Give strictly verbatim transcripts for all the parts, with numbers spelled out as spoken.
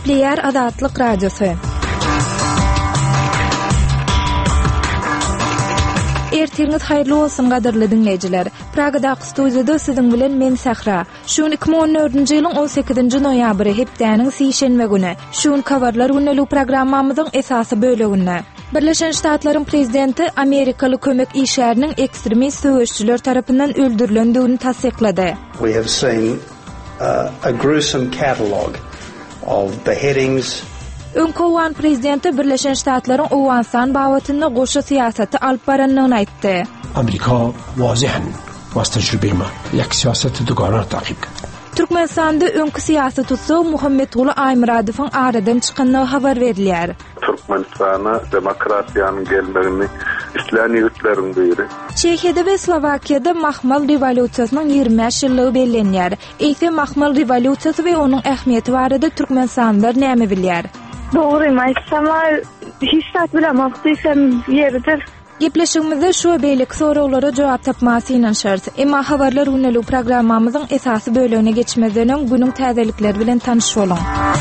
Nükleer Azatlyk Radiosu. Ertiňiz haýrly bolsun gaderli dinleýijiler. Pragada studiýada siziň bilen men Sahra. Şuň iki ming on dördünji ýylyň on sekizinji noýabry hepdäniň sişenme güni. Şuň kabarlar günlük programmamyzyň esasy böleginde. Birleşen Ştatlaryň prezidenti Amerikaly kömek işäriniň ekstremist söwüşçüler tarapyndan öldürilendigini tasdiklady. We have seen uh, a gruesome catalog of beheadings. Önkowan prezidenti Birleşen Ştatlaryň Owansan bawatyna goşa siýasaty alyp baranlygyny aýtdy. Amerika wazihan was tecrübema ýak siýasaty dugana takyp. Türkmenistanda öňkü siýasy tutsa Muhammed Guly Aýmyradowyň aradan çykanlygy habar berilýär. Türkmenistana demokratiýanyň gelmegini isleýän ýurtlaryň biri. Çekiýada we Slowakiýada Mahmal rewolýusiýasynyň ýigirme beş ýyllygy bellenýär. Eýse Mahmal rewolýusiýasy we onuň ähmiýeti barada türkmenistanlylar näme bilýär? Dogry aýtsam, hiç zat bilemem, diýsem ýeridir. Gepleşigimizde şu beýlik soraglary jogap tapmasyny şert. Emma habarlar günlük programmamyzyň esasy bölegine geçmezden öň günüň täzelikleri bilen tanyş bolun.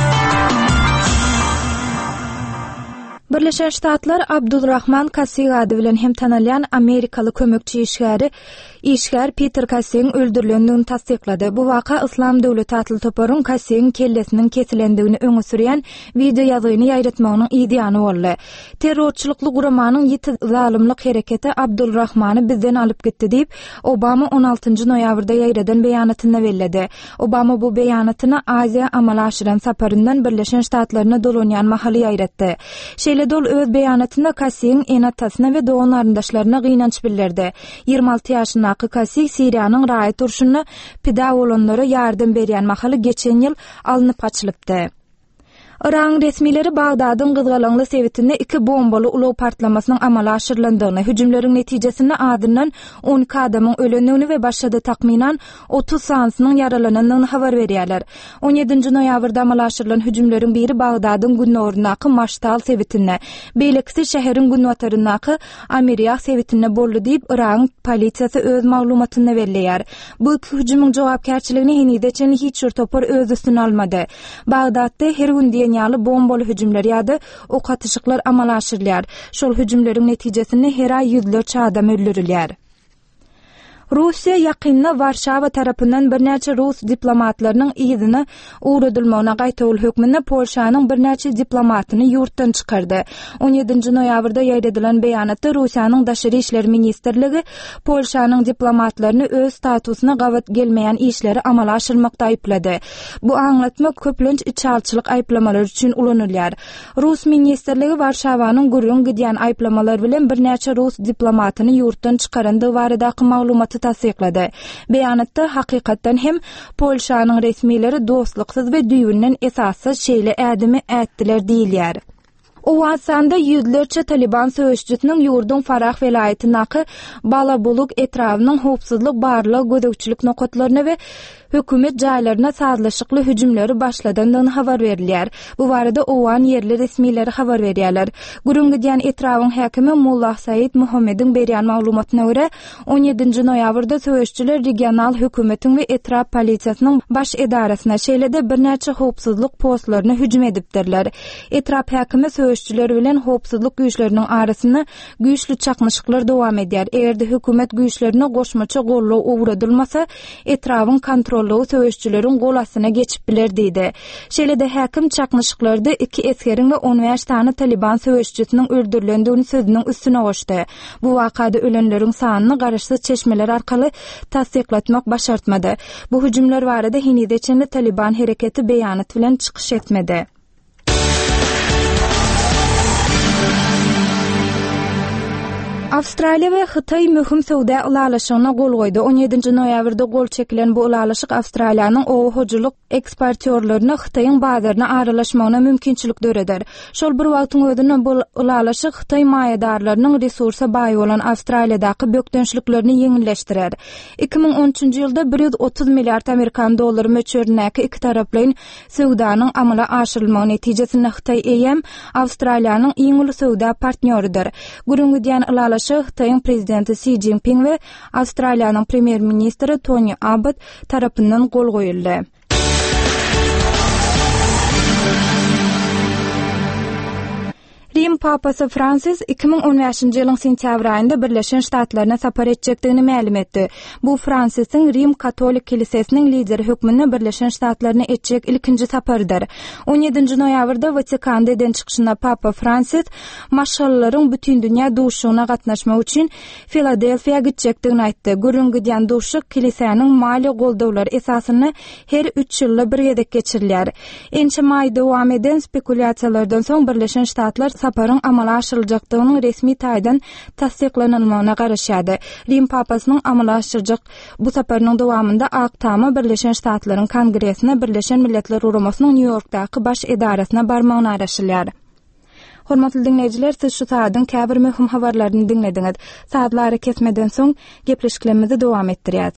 Birleşen Ştatlar Abdulrahman Kassig ady bilen hem tanalýan Amerikaly kömekçi işgäri işgär Peter Kassigiň öldürilendigini tasdiklady. Bu waka Islam döwleti atly toparyň Kassigiň kellesiniň kesilendigini öňe sürýän video ýazyny ýaýratmagynyň ideýany boldy. Terrorçylykly guramanyň ýeti zalimlik hereketi Abdulrahmany bizden alyp gitdi diýip Obama on altynjy noýabrda ýaýradan beýanatyna belledi. Obama bu beýanatyny Aziýa amala aşyran saparyndan Birleşen Ştatlaryna dolanýan mahaly ýaýratdy. Şeýle dol öz beýanatyna Kassigiň enatasyna we dogan aryndaşlaryna gynanç bildirdi. ýygrimi alty ýaşyndaky Kassig Siriýanyň raýat urşuny pida bolanlara ýardam berýän mahaly geçen ýyl alınıp gaçylypdy. Iran resmileri Bagdadyň Gyzgalanly sewitinde iki bombaly ulag partlamasynyň amala aşyrylandygyny, hüjümleriň netijesinde adından on iki adamyň ölendigini we başga takminan otuz sansynyň yaralanandygyny habar berýärler. on ýedinji noýabrda amala aşyrylan hüjümleriň biri Bagdadyň günnorundaky Maştal sewitinde, beýlekisi şäheriň günwataryndaky Amiriýah sewitinde boldy diýip Iran polisiýasy öz maglumatyny berýär. Bu iki hüjümüň jogapkärçiligini henideçen hiç bir topar öz üstüne almady. Bagdatda her gün ýaly bombaly hüjümler ýa-da ok atışyklar amala aşyrylýar. Şol hüjümleriň netijesinde her aý ýüzlerçe adam öldürilýär. Russiýa ýakynda Warşawa tarapyndan bir näçe Rus diplomatlarynyň ýygyny uğradylmagyna gaýtaryl hökmünde Polşanyň bir näçe diplomatyny ýurtdan çykardy. on ýedinji noýabrda ýaýradylan beýanatda Russiýanyň Daşary işler ministrligi Polşanyň diplomatlaryny öz statusyna gawat gelmeýän işleri amala aşyrmakda aýplady. Bu aňlatma köplenç içalçylyk aýplamalary üçin ulanylýar. Rus ministrligi Warşawanyň gurrun gidýän aýplamalar bilen bir näçe Rus diplomatyny ýurtdan çykarandygy baradaky maglumaty tasdiklady. Beýanatda hakykatdan hem Polşanyň resmileri dostluksyz we düýünden esassız şeýle ädimi ätdiler diýilýär. Owansanda ýüzlerçe Taliban söwüşçüsiniň ýurdun Farah welaýatynaky Balabuluk etrawynyň howpsuzlyk barlyk gödekçilik nokatlaryna we hökümet jaýlaryna sazlaşykly hüjümleri başladandygyny habar berilýär. Bu barada Owan ýerli resmileri habar berýärler. Gurun gidýän etrawyň häkimi Mullah Said Muhammediň berýän maglumatyna görä on ýedinji noýabrda söwüşçüler regional hökümetiň we etrap polisiýasynyň baş edarasyna şeýlede bir näçe howpsuzlyk postlaryna hüjüm edipdirler. Etrap häkimi söwüşçüler bilen howpsuzlyk güýçleriniň arasyny güýçlü çakmyşyklar dowam edýär. Eğerde hökümet güýçlerine goşmaça gollaw uğradylmasa etrawyň kontrol söwüşçüleriň golasyna geçip biler diýdi. Şeýlede häkim çakmyşyklarda iki eskeriň we on beş tane Taliban söwüşçüsiniň öldürilendigini sözüniň üstüne goşdy. Bu wakada ölenleriň sanyny garaşsyz çeşmeler arkaly tasdiklatmak başartmady. Bu hüjümler barada henideçen Taliban hereketi beýanat bilen çykyş etmedi. Avstraliya we Hytaý möhüm sowda ulalaşygyna gol goýdy. on ýedinji noýabrda gol çekilen bu ulalaşyk Avstraliýanyň owa hojuluk eksportýorlaryna Hytaýyň bazaryna aralaşmagyna mümkinçilik döreder. Şol bir wagtyň özünde bu ulalaşyk Hytaý maýadarlarynyň resursa baý bolan Avstraliýadaky bökdençliklerini ýeňilleşdirer. iki ming on üçinji ýylda bir ýüz otuz milliard Amerikan dollary möçürnäki iki taraplyň sowdanyň amala aşyrylmagy netijesinde Hytaý eýem Avstraliýanyň iň uly sowda partneridir. Gurun gidýän ulalaşyk Hytaýyň prezidenti Xi Jinping we Avstraliýanyň premier ministri Tony Abbott tarapyndan gol goýuldy. Rim papası Francis iki bin on beşinji ýylyň sentýabr aýynda Birleşen Ştatlaryna sapar etjekdigini ma'lum etdi. Bu Fransisiň Rim Katolik kilisesiniň lideri hökmüne Birleşen Ştatlaryna etjek ilkinji saparydyr. on ýedinji noýabrda Vatikanda eden çykyşynda Papa Francis maşallaryň bütün dünýä duşugyna gatnaşmak üçin Filadelfiýa gitjekdigini aýtdy. Görüngü diýen duşuk kilisäniň mali goldawlary esasyny her üç ýylda bir ýedek geçirilýär. Ençe maýda dowam eden spekuliasiýalardan soň Birleşen Ştatlar saparyň amala aşyryljakdygynyň resmi taýdan tasdiklanylmagyna garaşýady. Rim papasynyň amala aşyrjak bu saparynyň dowamında Ak Tama Birleşen Ştatlaryň Kongresine Birleşen Milletler Guramasynyň New Yorkdaky baş edarasyna barmagyny araşylýar. Hormatly dinleýijiler, siz şu saýdyň käbir möhüm habarlaryny dinlediňiz. Saýtlary kesmeden soň gepleşiklerimizi dowam etdirýäs.